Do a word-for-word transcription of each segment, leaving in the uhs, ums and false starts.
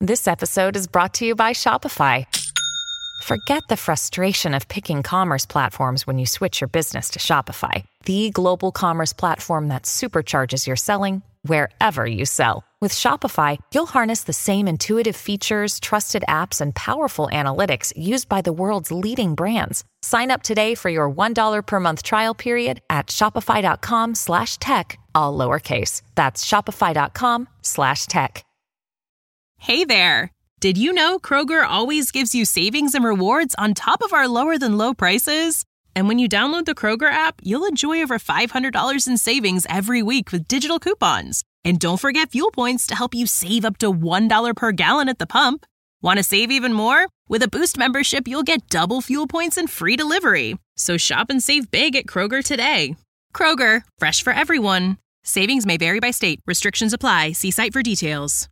This episode is brought to you by Shopify. Forget the frustration of picking commerce platforms when you switch your business to Shopify, the global commerce platform that supercharges your selling wherever you sell. With Shopify, you'll harness the same intuitive features, trusted apps, and powerful analytics used by the world's leading brands. Sign up today for your one dollar per month trial period at shopify.com slash tech, all lowercase. That's shopify.com slash tech. Hey there! Did you know Kroger always gives you savings and rewards on top of our lower-than-low prices? And when you download the Kroger app, you'll enjoy over five hundred dollars in savings every week with digital coupons. And don't forget fuel points to help you save up to one dollar per gallon at the pump. Want to save even more? With a Boost membership, you'll get double fuel points and free delivery. So shop and save big at Kroger today. Kroger, fresh for everyone. Savings may vary by state. Restrictions apply. See site for details.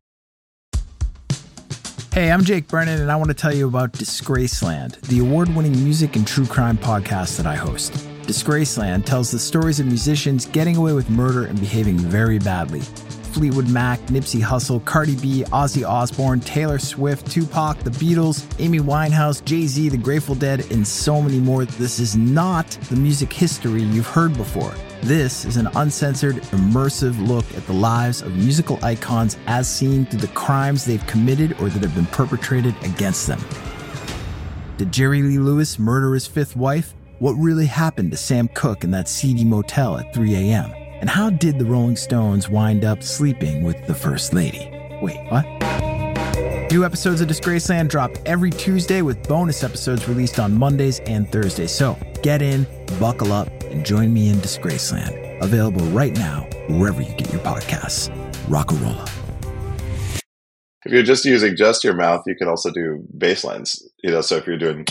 Hey, I'm Jake Brennan, and I want to tell you about Disgraceland, the award-winning music and true crime podcast that I host. Disgraceland tells the stories of musicians getting away with murder and behaving very badly. Fleetwood Mac, Nipsey Hussle, Cardi B, Ozzy Osbourne, Taylor Swift, Tupac, The Beatles, Amy Winehouse, Jay-Z, The Grateful Dead, and so many more. This is not the music history you've heard before. This is an uncensored, immersive look at the lives of musical icons as seen through the crimes they've committed or that have been perpetrated against them. Did Jerry Lee Lewis murder his fifth wife? What really happened to Sam Cooke in that seedy motel at three a.m.? And how did the Rolling Stones wind up sleeping with the First Lady? Wait, what? New episodes of Disgraceland drop every Tuesday with bonus episodes released on Mondays and Thursdays. So get in, buckle up, and join me in Disgraceland. Available right now, wherever you get your podcasts. Rock-a-rolla. If you're just using just your mouth, you can also do bass lines. You know, so if you're doing,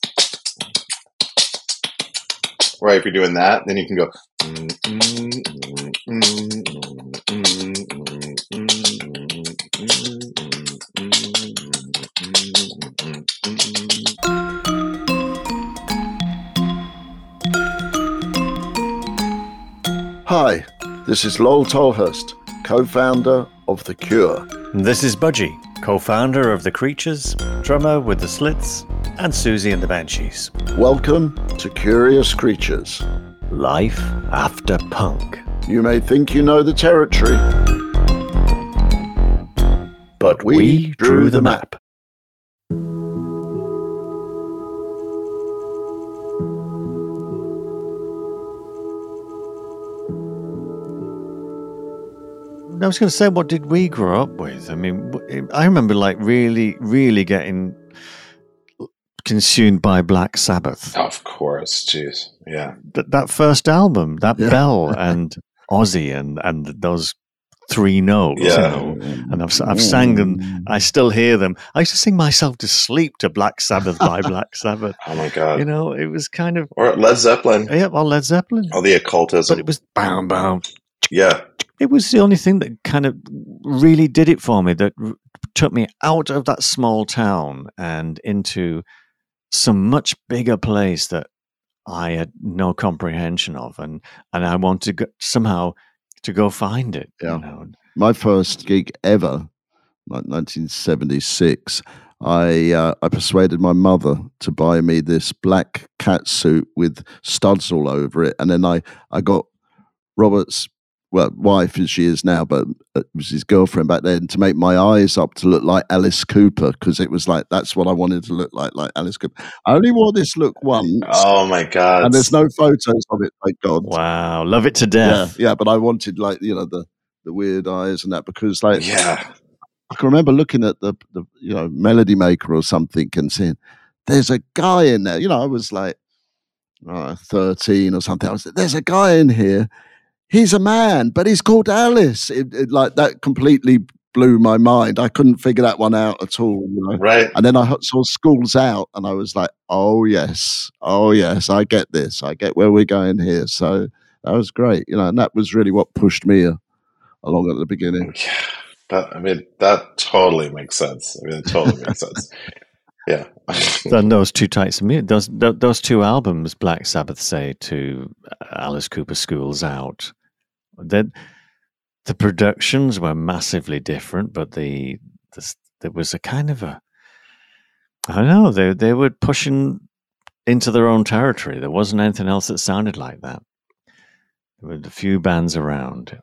right, if you're doing that, then you can go. Hi, this is Lowell Tolhurst, co-founder of The Cure. This is Budgie, co-founder of The Creatures, drummer with The Slits, and Susie and the Banshees. Welcome to Curious Creatures. Life after punk. You may think you know the territory, but we, we drew the map. I was going to say, what did we grow up with? I mean, I remember like really, really getting consumed by Black Sabbath. Of course, jeez, yeah. That that first album, that Yeah. Bell and Ozzy and and those three notes, Yeah. you know. And I've I've sang them. I still hear them. I used to sing myself to sleep to Black Sabbath by Black Sabbath. Oh my God. You know, it was kind of Or Led Zeppelin. yeah, well, Led Zeppelin, All the occultism. but it was bam, bam. Yeah. It was the only thing that kind of really did it for me, that r- took me out of that small town and into some much bigger place that I had no comprehension of, and and I wanted to go, somehow to go find it. Yeah. You know? My first gig ever, like nineteen seventy-six, I uh, I persuaded my mother to buy me this black cat suit with studs all over it, and then I, I got Robert's well wife, as she is now, but it was his girlfriend back then, to make my eyes up to look like Alice Cooper, because it was like that's what I wanted to look like, like Alice Cooper. I only wore this look once, Oh my God. and there's no photos of it, thank God. Wow, love it to Yeah, death. yeah, but I wanted like you know the the weird eyes and that, because like Yeah. I can remember looking at the the you know Melody Maker or something and saying, "There's a guy in there." You know, I was like uh, thirteen or something. I was like, "There's a guy in here. He's a man, but he's called Alice." It, it, like that completely blew my mind. I couldn't figure that one out at all. You know? Right. And then I h- saw Schools Out, and I was like, "Oh yes, oh yes, I get this. I get where we're going here." So that was great, you know, and that was really what pushed me uh, along at the beginning. Yeah. That, I mean, that totally makes sense. I mean, it totally makes sense. Yeah. Then those two types of music, those th- those two albums, Black Sabbath, say to Alice Cooper, Schools Out, that the productions were massively different, but the the, there was a kind of a, I don't know, they they were pushing into their own territory. There wasn't anything else that sounded like that. There were a few bands around.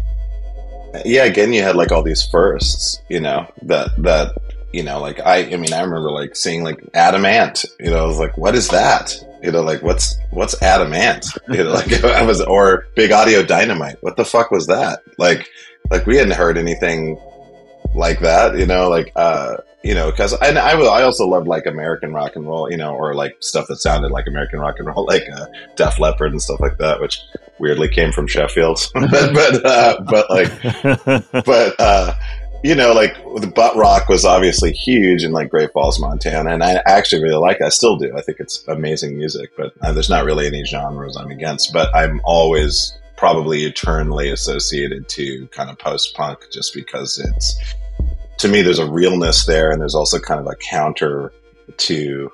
Yeah, again, you had like all these firsts, you know, that that you know, like I, I mean, I remember like seeing like Adam Ant. You know, I was like, what is that? You know, like what's what's Adam Ant? You know, like I was, or Big Audio Dynamite. What the fuck was that? Like, like we hadn't heard anything like that. You know, like uh, you know, because and I will, I also loved like American rock and roll. You know, or like stuff that sounded like American rock and roll, like uh, Def Leppard and stuff like that, which weirdly came from Sheffield. but but uh, but like but. uh You know, like the butt rock was obviously huge in like Great Falls, Montana, and I actually really like it. I still do. I think it's amazing music, but uh, there's not really any genres I'm against. But I'm always probably eternally associated to kind of post-punk, just because it's, to me, there's a realness there, and there's also kind of a counter to.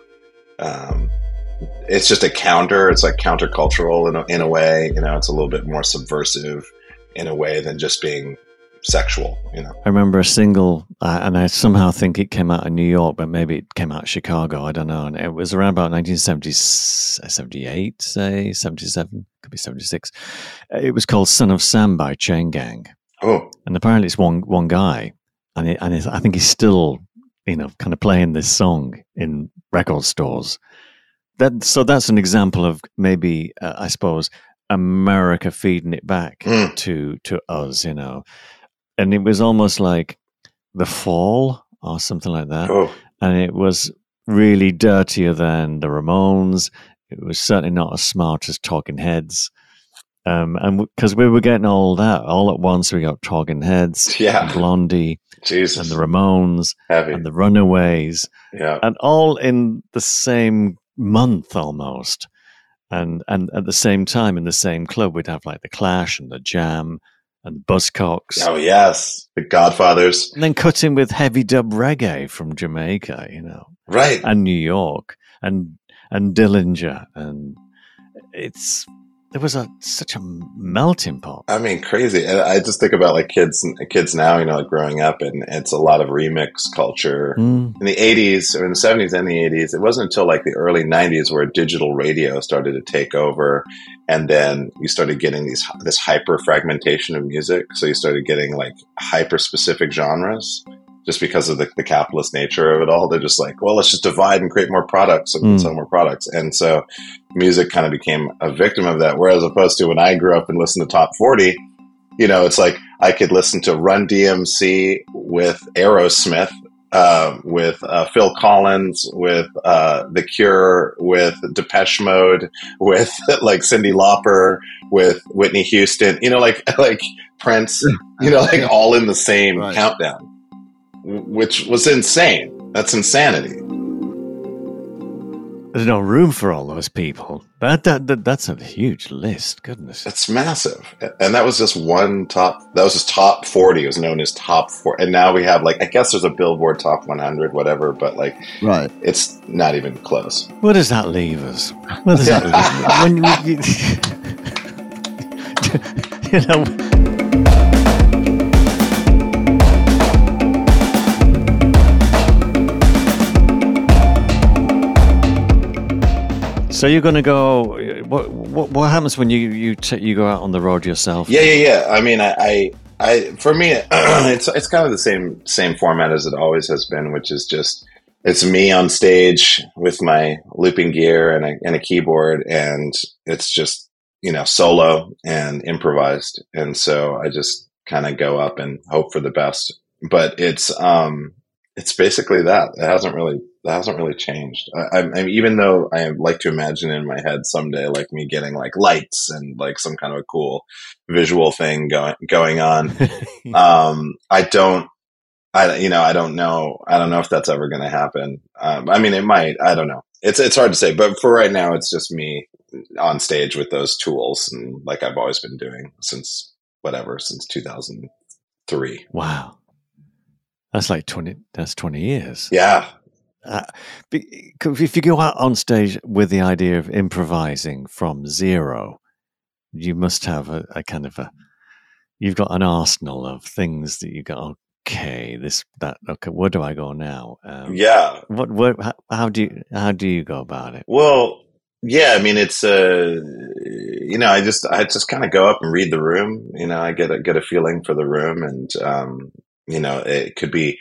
Um, it's just a counter. It's like countercultural in a, in a way. You know, it's a little bit more subversive in a way than just being sexual, you know. I remember a single, uh, and I somehow think it came out of New York, but maybe it came out of Chicago. I don't know. And it was around about nineteen seventy, seventy-eight, say, seventy-seven, could be seventy-six. It was called Son of Sam by Chain Gang. Oh. And apparently it's one one guy, and, it, and it, I think he's still, you know, kind of playing this song in record stores. That So that's an example of maybe, uh, I suppose, America feeding it back mm. to to us, you know. And it was almost like The Fall or something like that. Oh. And it was really dirtier than the Ramones. It was certainly not as smart as Talking Heads. Um, and because w- we were getting all that all at once, we got Talking Heads, yeah. Blondie, Jesus. and the Ramones, Heavy. and the Runaways, yeah, and all in the same month almost. And and at the same time, in the same club, we'd have like the Clash and the Jam and the Buzzcocks. Oh yes, the Godfathers. And then cut in with heavy dub reggae from Jamaica, you know, right, and New York, and and Dillinger, and it's there was a such a melting pot. I mean, crazy. And I just think about like kids, kids now, you know, like growing up, and it's a lot of remix culture Mm. in the eighties or in the seventies and the eighties. It wasn't until like the early nineties where digital radio started to take over, and then you started getting these this hyper fragmentation of music. So you started getting like hyper specific genres. Just because of the, the capitalist nature of it all, they're just like, well, let's just divide and create more products and Mm. sell more products. And so music kind of became a victim of that. Whereas opposed to when I grew up and listened to Top forty, you know, it's like I could listen to Run D M C with Aerosmith, uh, with uh, Phil Collins, with uh, The Cure, with Depeche Mode, with like Cyndi Lauper, with Whitney Houston, you know, like like Prince, you know, like all in the same Right. countdown. Which was insane. That's insanity. There's no room for all those people. That, that that that's a huge list. Goodness, It's massive. And that was just one top, that was just top forty. It was known as top four. And now we have like, I guess there's a Billboard top one hundred, whatever, but like, Right. it's not even close. where does that leave us? Where does that leave us? When you, you know. So you're going to go. What, what what happens when you you t- you go out on the road yourself? Yeah, yeah, yeah. I mean, I, I, I for me, it's it's kind of the same same format as it always has been, which is just it's me on stage with my looping gear and a, and a keyboard, and it's just you know solo and improvised, and so I just kind of go up and hope for the best. But it's um it's basically that. It hasn't really. That hasn't really changed. I, I, I mean, even though I like to imagine in my head someday, like me getting like lights and like some kind of a cool visual thing going going on. um, I don't. I you know I don't know. I don't know if that's ever going to happen. Um, I mean, it might. I don't know. It's it's hard to say. But for right now, it's just me on stage with those tools, and like I've always been doing since whatever since two thousand three. Wow, that's like twenty. That's twenty years. Yeah. Uh, if you go out on stage with the idea of improvising from zero, you must have a, a kind of a, you've got an arsenal of things that you go, okay, this that okay. Where do I go now? Um, Yeah. What? Where? How, how do you? How do you go about it? Well, yeah. I mean, it's uh, you know, I just I just kind of go up and read the room. You know, I get a get a feeling for the room, and um, you know, it could be.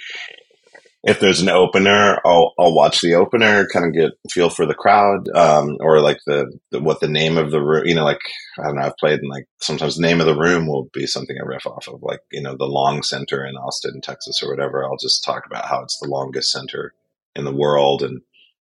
If there's an opener, I'll I'll watch the opener, kind of get feel for the crowd, um, or like the, the what the name of the room. You know, like I don't know. I've played in like sometimes the name of the room will be something I riff off of, like you know the Long Center in Austin, Texas, or whatever. I'll just talk about how it's the longest center in the world, and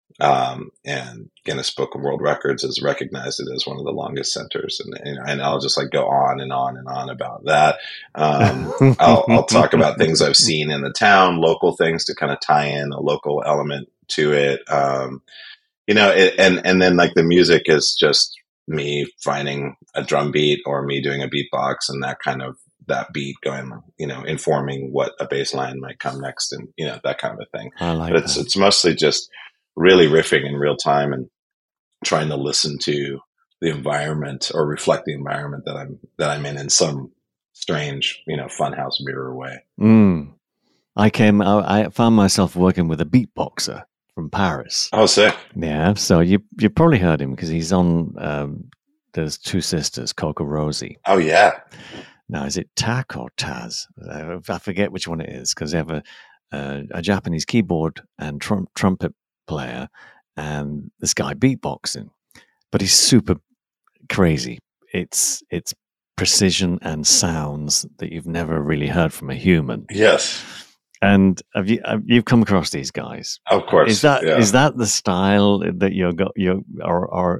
um, and Guinness Book of World Records has recognized it as one of the longest centers, and and, and I'll just like go on and on and on about that. Um, I'll, I'll talk about things I've seen in the town, local things to kind of tie in a local element to it. Um, you know, it, and and then like the music is just me finding a drum beat or me doing a beatbox, and that kind of that beat going, you know, informing what a bass line might come next, and you know that kind of a thing. I like but it's that. it's mostly just really riffing in real time and trying to listen to the environment or reflect the environment that I'm that I'm in in some strange, you know, funhouse mirror way. Mm. I came. I, I found myself working with a beatboxer from Paris. Oh, sick! Yeah, so you you probably heard him because he's on. Um, there's two sisters, Coco Rosie. Oh yeah. Now is it Tak or Taz? Uh, I forget which one it is because they have a uh, a Japanese keyboard and trum- trumpet player, and this guy beatboxing, but he's super crazy. It's it's precision and sounds that you've never really heard from a human. Yes. And have you have you've come across these guys? Of course. Is that yeah. is that the style that you're got you or or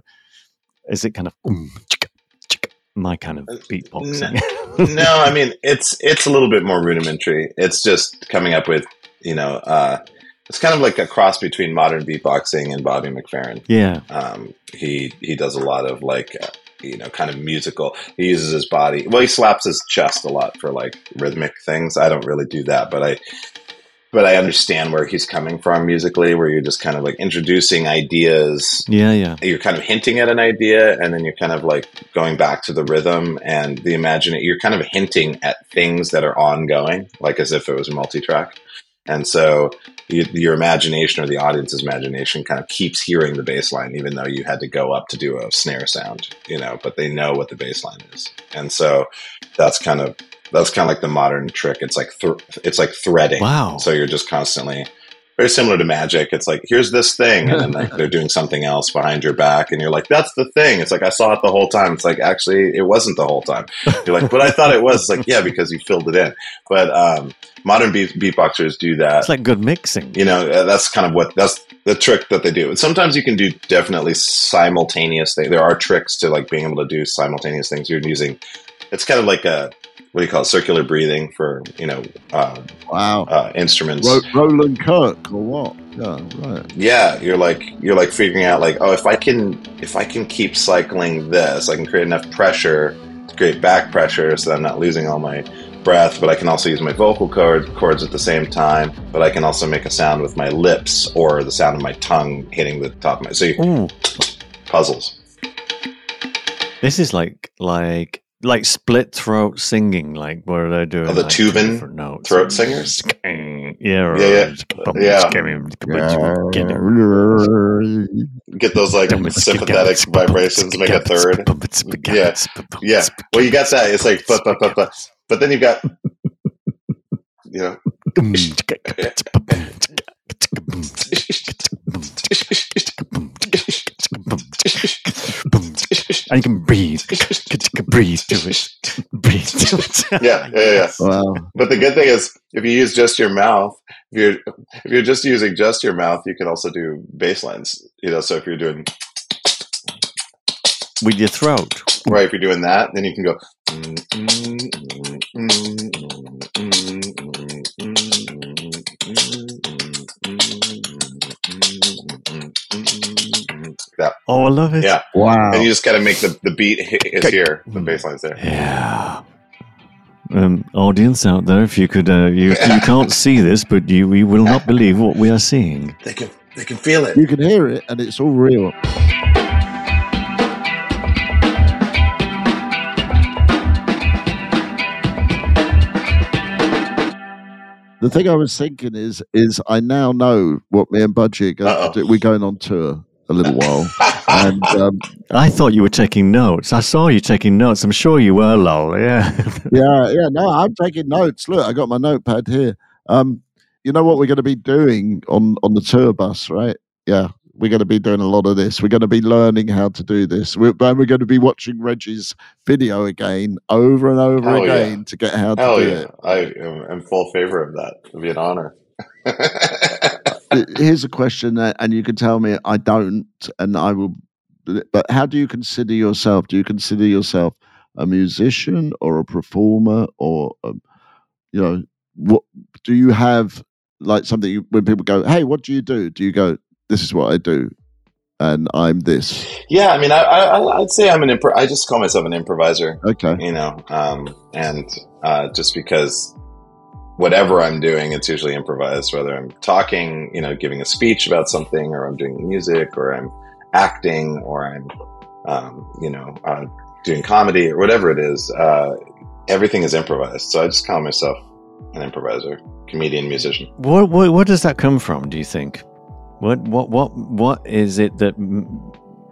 is it kind of um, chicka, chicka, my kind of beatboxing? No, no, I mean it's it's a little bit more rudimentary. It's just coming up with, you know, uh, it's kind of like a cross between modern beatboxing and Bobby McFerrin. Yeah. Um, he he does a lot of like, uh, you know, kind of musical. He uses his body. Well, he slaps his chest a lot for like rhythmic things. I don't really do that, but I but I understand where he's coming from musically, where you're just kind of like introducing ideas. Yeah, yeah. You're kind of hinting at an idea, and then you're kind of like going back to the rhythm and the imagine. You're kind of hinting at things that are ongoing, like as if it was a multi-track. And so you, your imagination or the audience's imagination kind of keeps hearing the bass line, even though you had to go up to do a snare sound, you know, but they know what the bass line is. And so that's kind of, that's kind of like the modern trick. It's like, th- it's like threading. Wow. So you're just constantly, very similar to magic. It's like, here's this thing. And then like, they're doing something else behind your back. And you're like, that's the thing. It's like, I saw it the whole time. It's like, actually, it wasn't the whole time. You're like, but I thought it was. It's like, yeah, because you filled it in. But um, modern beat- beatboxers do that. It's like good mixing. You know, uh, that's kind of what, that's the trick that they do. And sometimes you can do definitely simultaneous things. There are tricks to like being able to do simultaneous things. You're using, it's kind of like a, what do you call it? Circular breathing for, you know, uh, Wow. uh, instruments. Ro- Roland Kirk or what? Yeah, right. Yeah, you're like you're like figuring out like, oh, if I can if I can keep cycling this, I can create enough pressure to create back pressure so that I'm not losing all my breath, but I can also use my vocal cord, cords at the same time, but I can also make a sound with my lips or the sound of my tongue hitting the top of my, so you, Ooh. puzzles. This is like like like split throat singing, like where they're doing Oh, the like Tuvan different notes. throat singers? Yeah, or Yeah, yeah. Get those like sympathetic vibrations, make a third. Yeah, yeah. Well, you got that. It's like, but, but, but, but, but then you got, you know. And you can breathe, breathe to it, breathe to it. Yeah, yeah, yeah. Wow. But the good thing is, if you use just your mouth, if you're if you're just using just your mouth, you can also do bass lines. You know, so if you're doing with your throat, right, if you're doing that, then you can go. That. Oh, I love it. Yeah. Wow. And you just got to make the, the beat is here. The bass line's there. Yeah. Um, audience out there, if you could, uh, you you can't see this, but you we will not believe what we are seeing. They can they can feel it. You can hear it, and it's all real. The thing I was thinking is, is I now know what me and Budgie are going to do. We're going on tour a little while. And um, I thought you were taking notes. I saw you taking notes. I'm sure you were, lol. Yeah. yeah, yeah. No, I'm taking notes. Look, I got my notepad here. Um, you know what we're going to be doing on, on the tour bus, right? Yeah. We're going to be doing a lot of this. We're going to be learning how to do this. We're, and we're going to be watching Reggie's video again, over and over Hell again, yeah. to get how to Hell do yeah. it. I am in full favor of that. It'd be an honor. Here's a question, that, and you can tell me I don't, and I will. But how do you consider yourself? Do you consider yourself a musician or a performer, or um, you know, what do you have like something you, when people go, "Hey, what do you do?" Do you go, "This is what I do, and I'm this"? Yeah, I mean, I, I I'd say I'm an impro- I just call myself an improviser. Okay, you know, um, and uh, just because whatever I'm doing, it's usually improvised. Whether I'm talking, you know, giving a speech about something, or I'm doing music, or I'm acting, or I'm, um, you know, uh, doing comedy, or whatever it is. Uh, everything is improvised. So I just call myself an improviser, comedian, musician. What, what what does that come from? Do you think? What what what what is it that m-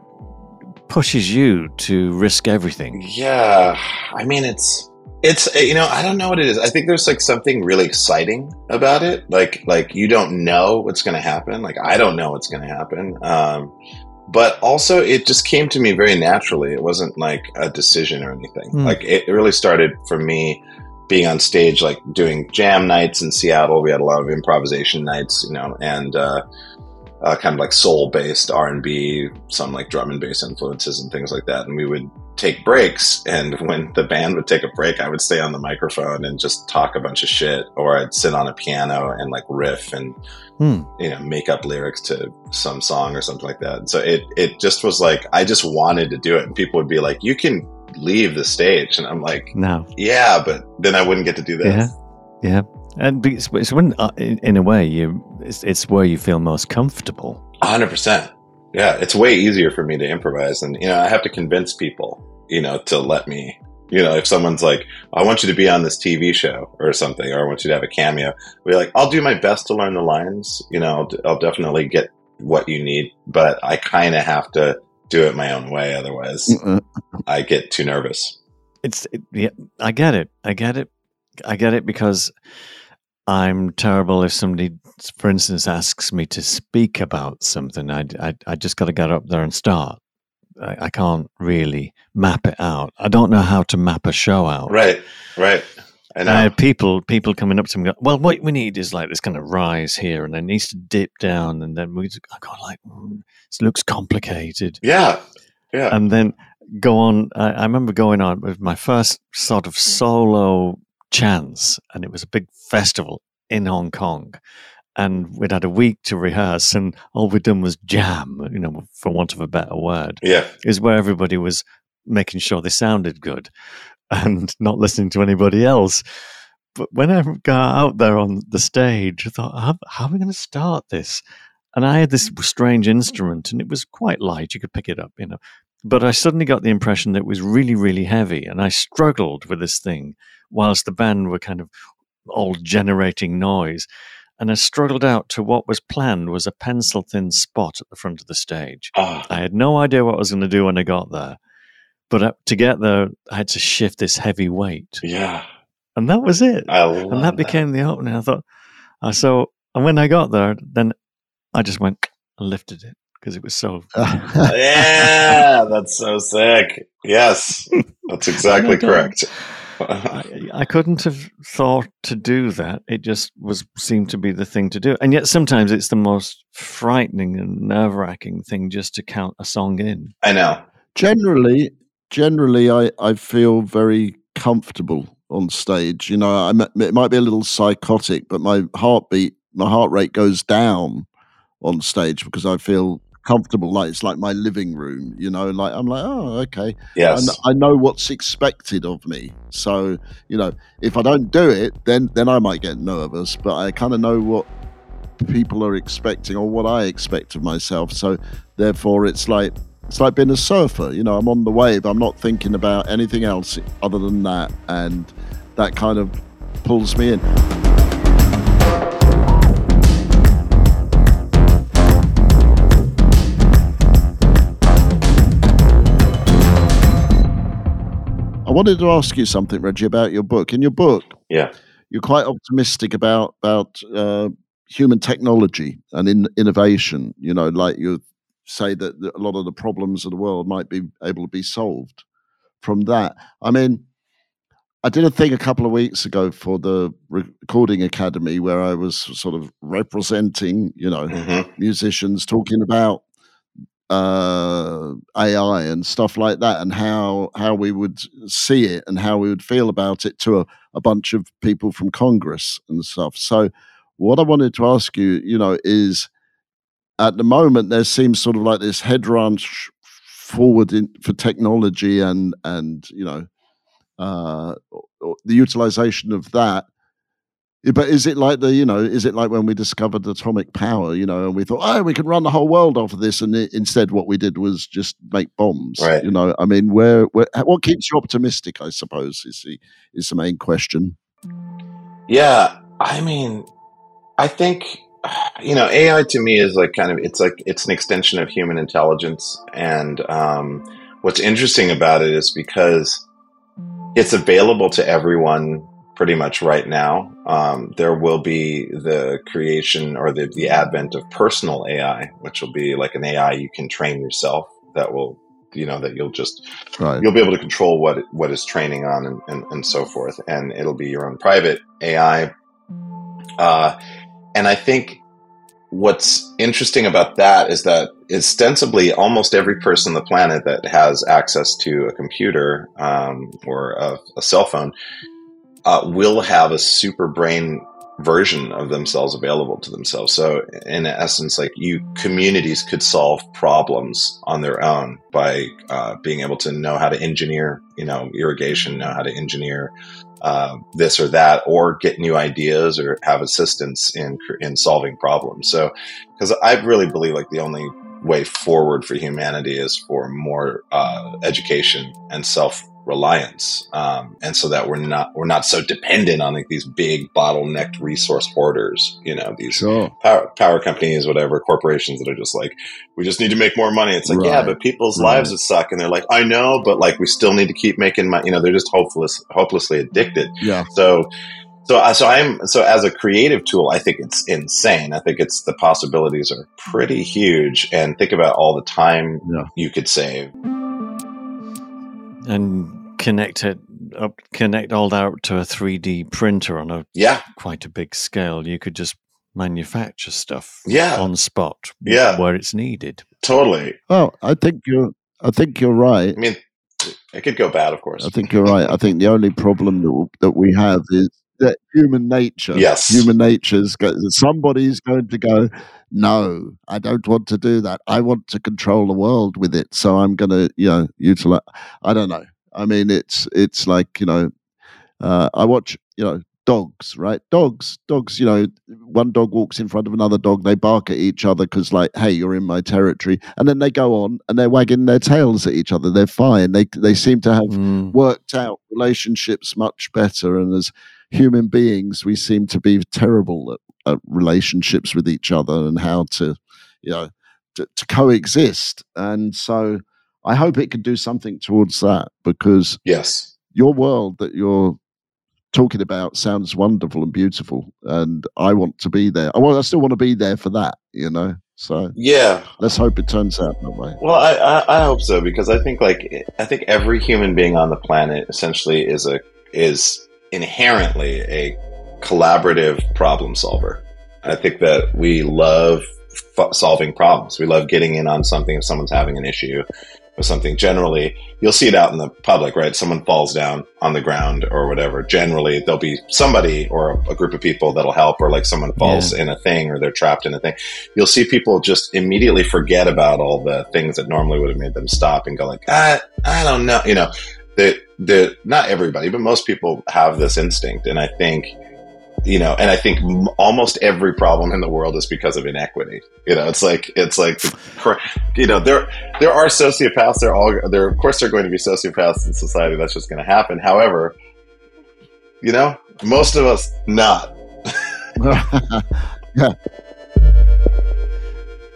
pushes you to risk everything? Yeah, I mean, it's it's you know, I don't know what it is. I think there's like something really exciting about it. Like like you don't know what's going to happen. Like I don't know what's going to happen. Um, but also, it just came to me very naturally. It wasn't like a decision or anything. Mm. Like it really started for me being on stage, like doing jam nights in Seattle. We had a lot of improvisation nights, you know, and uh, uh, kind of like soul-based R and B, some like drum and bass influences and things like that. And we would take breaks, and when the band would take a break, I would stay on the microphone and just talk a bunch of shit, or I'd sit on a piano and like riff and hmm. you know, make up lyrics to some song or something like that. And so it it just was like, I just wanted to do it, and people would be like, "You can leave the stage," and I'm like, "No, yeah, but then I wouldn't get to do this." Yeah, yeah, and it's, it's when uh, in, in a way you it's, it's where you feel most comfortable. one hundred percent. Yeah, it's way easier for me to improvise, and you know, I have to convince people, you know, to let me, you know, if someone's like, "I want you to be on this T V show or something, or I want you to have a cameo," we're like, "I'll do my best to learn the lines, you know, I'll, I'll definitely get what you need, but I kind of have to do it my own way, otherwise Mm-mm. I get too nervous." It's it, yeah, I get it, I get it, I get it because I'm terrible if somebody, for instance, asks me to speak about something. I, I, I just got to get up there and start. I, I can't really map it out. I don't know how to map a show out. Right, right. I know. I had people, people coming up to me, go, "Well, what we need is like this kind of rise here, and then it needs to dip down, and then we." I go like, mm, "This looks complicated." Yeah, yeah. And then go on. I, I remember going on with my first sort of solo chance, and it was a big festival in Hong Kong, and we'd had a week to rehearse, and all we'd done was jam, you know, for want of a better word. Yeah, is where everybody was making sure they sounded good and not listening to anybody else. But when I got out there on the stage, I thought, how, how are we going to start this? And I had this strange instrument, and it was quite light. You could pick it up, you know. But I suddenly got the impression that it was really, really heavy, and I struggled with this thing whilst the band were kind of all generating noise. And I struggled out to what was planned was a pencil-thin spot at the front of the stage. Oh. I had no idea what I was going to do when I got there. But to get there, I had to shift this heavy weight. Yeah. And that was it. I love and that became the opening. I thought, uh, so, and when I got there, then I just went and lifted it because it was so. Yeah, that's so sick. Yes, that's exactly correct. I, I couldn't have thought to do that. It just was seemed to be the thing to do. And yet sometimes it's the most frightening and nerve-wracking thing just to count a song in. I know. Generally, generally, I, I feel very comfortable on stage. You know, I'm, it might be a little psychotic, but my heartbeat, my heart rate goes down on stage because I feel comfortable. Like it's like my living room, you know, like I'm like, oh, okay. Yes. And I know what's expected of me. So, you know, if I don't do it, then, then I might get nervous, but I kind of know what people are expecting or what I expect of myself. So therefore it's like, it's like being a surfer, you know, I'm on the wave. I'm not thinking about anything else other than that. And that kind of pulls me in. wanted to ask you something, Reggie, about your book. In your book, yeah, you're quite optimistic about about uh, human technology and in, innovation. You know, like you say that, that a lot of the problems of the world might be able to be solved from that. I mean, I did a thing a couple of weeks ago for the Recording Academy where I was sort of representing, you know, mm-hmm. musicians talking about uh, A I and stuff like that, and how how we would see it and how we would feel about it to a, a bunch of people from Congress and stuff. So what I wanted to ask you, you know, is at the moment there seems sort of like this head rush forward in, for technology and and you know. Uh, the utilization of that, but is it like the you know is it like when we discovered atomic power, you know, and we thought, oh, we can run the whole world off of this, and it, instead what we did was just make bombs, right? You know, I mean, where, where what keeps you optimistic, I suppose, is the is the main question. Yeah, I mean, I think, you know, A I to me is like kind of it's like it's an extension of human intelligence, and um, what's interesting about it is because it's available to everyone pretty much right now. Um, there will be the creation or the, the advent of personal A I, which will be like an A I you can train yourself that will, you know, that you'll just, right. You'll be able to control what it, what it's training on and, and, and so forth. And it'll be your own private A I. Uh, and I think what's interesting about that is that ostensibly almost every person on the planet that has access to a computer um, or a, a cell phone uh, will have a super brain version of themselves available to themselves. So in essence, like you communities could solve problems on their own by uh, being able to know how to engineer, you know, irrigation, know how to engineer Uh, this or that, or get new ideas or have assistance in in solving problems. So, because I really believe like the only way forward for humanity is for more uh, education and self-reliance, um, and so that we're not we're not so dependent on like these big bottlenecked resource hoarders. You know, these sure. power power companies, whatever corporations that are just like, we just need to make more money. It's like, right. yeah, but people's right. lives would suck, and they're like, I know, but like we still need to keep making money. You know, they're just hopeless, hopelessly addicted. Yeah. So, so, so I'm so as a creative tool, I think it's insane. I think it's the possibilities are pretty huge, and think about all the time yeah. you could save. And connect it up, connect all that up to a three D printer on a yeah quite a big scale. You could just manufacture stuff yeah. on spot yeah. where it's needed. Totally. Well, I think you're. I think you're right. I mean, it could go bad, of course. I think you're right. I think the only problem that, that we have is that human nature. Yes. Human nature's go, somebody's going to go, no, I don't want to do that. I want to control the world with it. So I'm going to, you know, utilize. I don't know. I mean, it's it's like, you know, uh, I watch, you know, dogs, right? Dogs, dogs, you know, one dog walks in front of another dog. They bark at each other because like, hey, you're in my territory. And then they go on and they're wagging their tails at each other. They're fine. They, they seem to have mm. worked out relationships much better. And as human beings, we seem to be terrible at, at relationships with each other and how to, you know, to, to coexist. And so I hope it can do something towards that, because yes, your world that you're talking about sounds wonderful and beautiful, and I want to be there. I want, I still want to be there for that, you know. So yeah, let's hope it turns out that way. Well, I, I, I hope so, because I think like I think every human being on the planet essentially is a is inherently a collaborative problem solver. I think that we love f- solving problems. We love getting in on something if someone's having an issue or something. Generally, you'll see it out in the public, right? Someone falls down on the ground or whatever. Generally, there'll be somebody or a, a group of people that'll help, or like someone falls yeah. in a thing or they're trapped in a thing. You'll see people just immediately forget about all the things that normally would have made them stop and go like, I, I don't know. You know, that, that not everybody, but most people have this instinct. And I think, you know, and I think m- almost every problem in the world is because of inequity. You know, it's like, it's like, you know, there, there are sociopaths. There all, there, of course, there are going to be sociopaths in society. That's just going to happen. However, you know, most of us not. Yeah.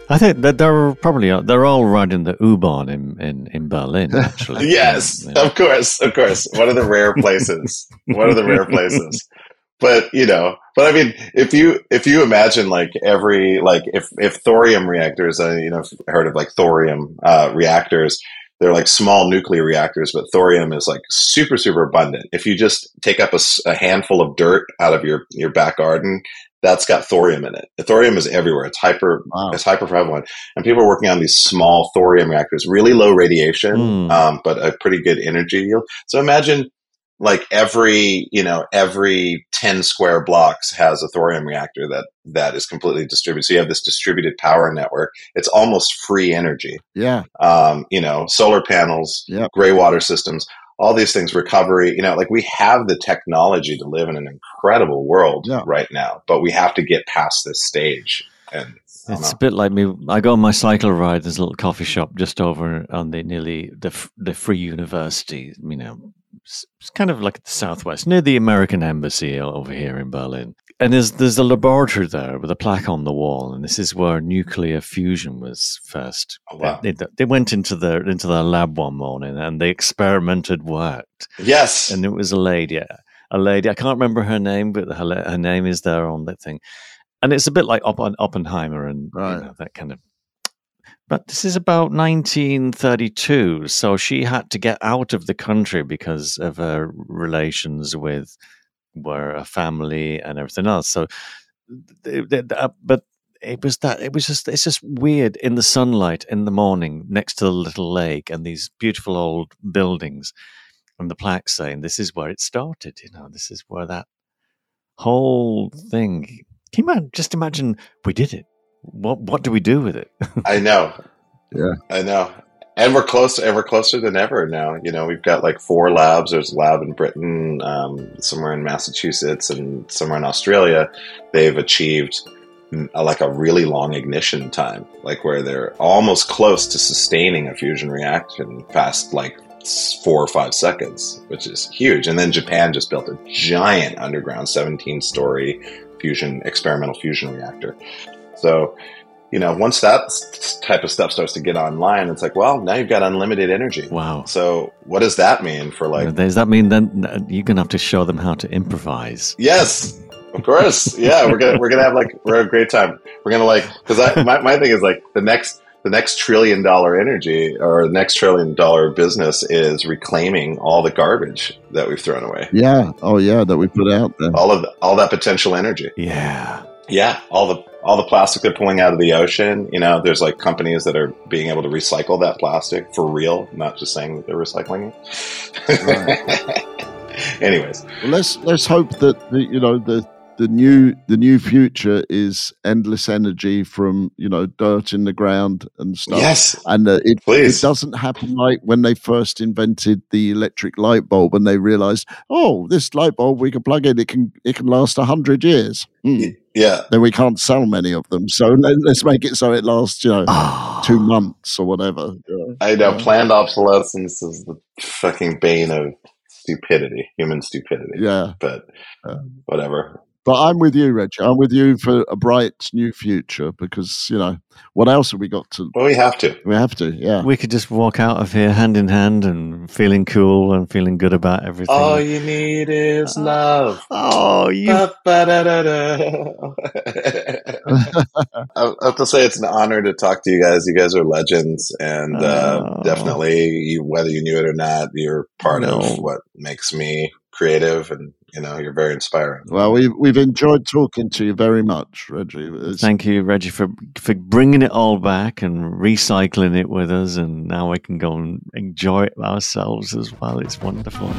I think that they're probably they're all right in the U-Bahn in, in, in Berlin. Actually, Yes, yeah, yeah. of course, of course. One of the rare places. One of the rare places. But you know, but I mean, if you if you imagine like every like if if thorium reactors, uh, you know, I've heard of like thorium uh, reactors. They're like small nuclear reactors, but thorium is like super super abundant. If you just take up a, a handful of dirt out of your your back garden, that's got thorium in it. The thorium is everywhere. It's hyper Wow. it's hyper prevalent, and people are working on these small thorium reactors, really low radiation, Mm. um, but a pretty good energy yield. So imagine. Like every, you know, every ten square blocks has a thorium reactor that, that is completely distributed. So you have this distributed power network. It's almost free energy. Yeah. Um, you know, solar panels, Yep. gray water systems, all these things, recovery, you know, like we have the technology to live in an incredible world Yeah. right now, but we have to get past this stage. And I don't It's know. a bit like me. I go on my cycle ride. There's a little coffee shop just over on the nearly the f- the Free University. You know, it's, it's kind of like the southwest, near the American Embassy over here in Berlin. And there's there's a laboratory there with a plaque on the wall, and this is where nuclear fusion was first. Oh, wow. They, they, they went into their into their lab one morning, and the experiment had worked. Yes. And it was a lady, a lady. I can't remember her name, but her her name is there on that thing. And it's a bit like Oppen- Oppenheimer and Right. you know, that kind of. But this is about nineteen thirty-two, so she had to get out of the country because of her relations with were a family and everything else. So, they, they, uh, but it was that it was just it's just weird in the sunlight in the morning next to the little lake and these beautiful old buildings, and the plaque saying this is where it started. You know, this is where that whole thing. Can you imagine, just imagine we did it. What what do we do with it? I know. Yeah. I know. And we're close, and we're closer than ever now. You know, we've got like four labs. There's a lab in Britain, um, somewhere in Massachusetts, and somewhere in Australia. They've achieved mm, a, like a really long ignition time, like where they're almost close to sustaining a fusion reaction past like s- four or five seconds, which is huge. And then Japan just built a giant underground seventeen-story fusion experimental fusion reactor. So, you know, once that s- type of stuff starts to get online, it's like, well, now you've got unlimited energy. Wow. So what does that mean for like, Does that mean then that you're gonna have to show them how to improvise? yes, of course. Yeah. We're going to, we're going to have like, we're having a great time. We're going to like, cause I, my, my thing is like the next, the next trillion dollar energy or the next trillion dollar business is reclaiming all the garbage that we've thrown away. Yeah. Oh, yeah. That we put out there. All of the, all that potential energy. Yeah. Yeah, all the all the plastic they're pulling out of the ocean. You know, there's like companies that are being able to recycle that plastic for real, not just saying that they're recycling it. Anyways, Well, let's let's hope that the, you know the the new the new future is endless energy from you know dirt in the ground and stuff. yes, And uh, it, Please. it doesn't happen like when they first invented the electric light bulb and they realized, oh, this light bulb we can plug in, it can it can last a hundred years. Hmm. yeah, Then we can't sell many of them, so let, let's make it so it lasts, you know, Oh. two months or whatever. Yeah. I know. Planned obsolescence is the fucking bane of stupidity, human stupidity. Yeah. But Yeah. whatever. But I'm with you, Reggie. I'm with you for a bright new future because, you know, what else have we got to? Well, we have to. We have to, yeah. We could just walk out of here hand in hand and feeling cool and feeling good about everything. All you need is love. Oh, you. Ba-ba-da-da-da. I have to say it's an honor to talk to you guys. You guys are legends, and uh, Oh. definitely, you, whether you knew it or not, you're part No. of what makes me creative, and you know, you're very inspiring. Well, we've, we've enjoyed talking to you very much, Reggie. It's- Thank you, Reggie, for for bringing it all back and recycling it with us, and now we can go and enjoy it ourselves as well. It's wonderful.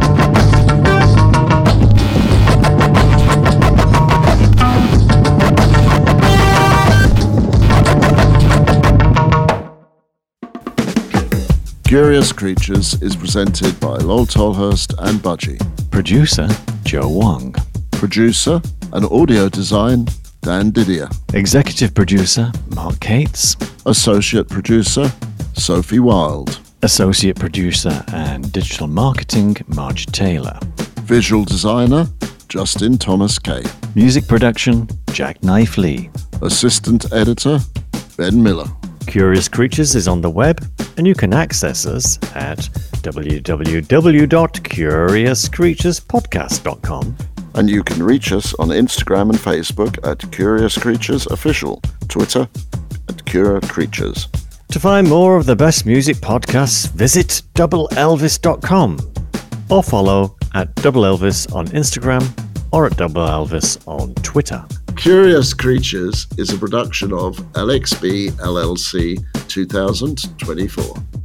Curious Creatures is presented by Lol Tolhurst and Budgie. Producer Joe Wong, Producer and audio design, Dan Didier. executive producer Mark Cates, Associate producer, Sophie Wild. associate producer and digital marketing Marge Taylor, Visual designer, Justin Thomas Kay. music production Jack Knife Lee, Assistant editor, Ben Miller. Curious Creatures is on the web, and you can access us at w w w dot curious creatures podcast dot com. And you can reach us on Instagram and Facebook at Curious Creatures Official, Twitter at Cura Creatures. To find more of the best music podcasts, visit double elvis dot com or follow at Double Elvis on Instagram or at Double Elvis on Twitter. Curious Creatures is a production of L X B L L C two thousand twenty-four.